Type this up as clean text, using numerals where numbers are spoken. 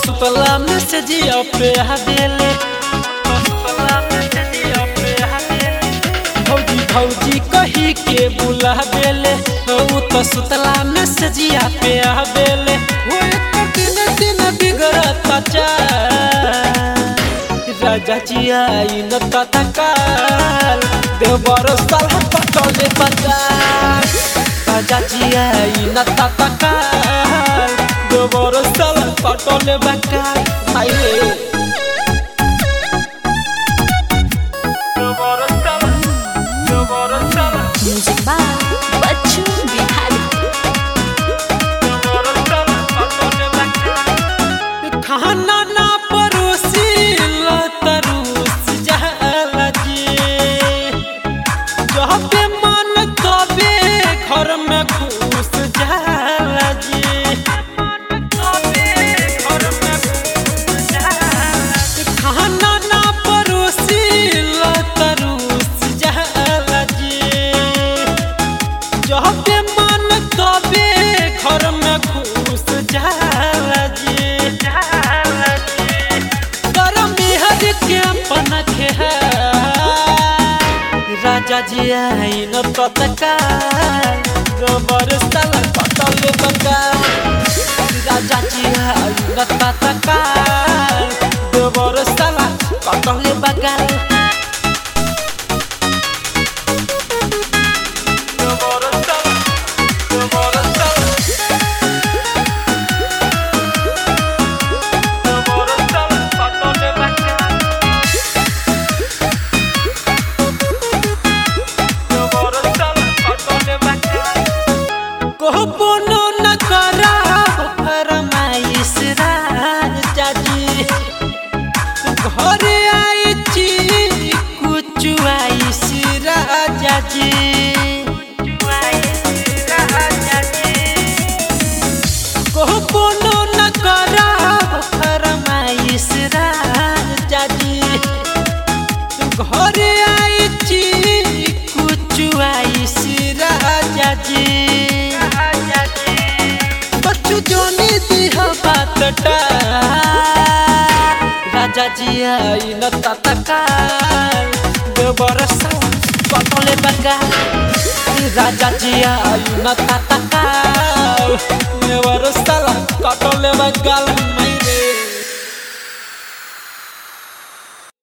सुतला में से जिया पे आवेले भौजी भौजी कही के बुलावेले तो सुतला में से जिया पे आवेले दिन दिन बिगड़ता चाल राजा जी आई न तत्काल देवर साल पटले बंगाल राजा जी आई न तत्काल देवर साल पटले बंगाल म्यूजिक बाय बच्चू बिहारी। खाना ना परोसी तरूस जाला जी जहाँ पे मन तबे घर में घुस जाला जी खाना ना परोसी तरूस जाला जी जहाँ पे मन तबे घर में घुस जाला जी राजा जी आई न तत्काल देवर साल पटले बंगाल राजा जी आई न तत्काल देवर साल पटले बंगाल बोनो न करा फरमाइश राजा जी घर आई छी कुछ आइश राजा जी बोनो न करा फरमाइश राजा जी घर आई छी कुछ आइश राजा जी जोनी दिहा बातटा राजा जी आई न तत्काल देवर साल पटले बंगाल राजा जी आई न तत्काल देवर साल पटले बंगाल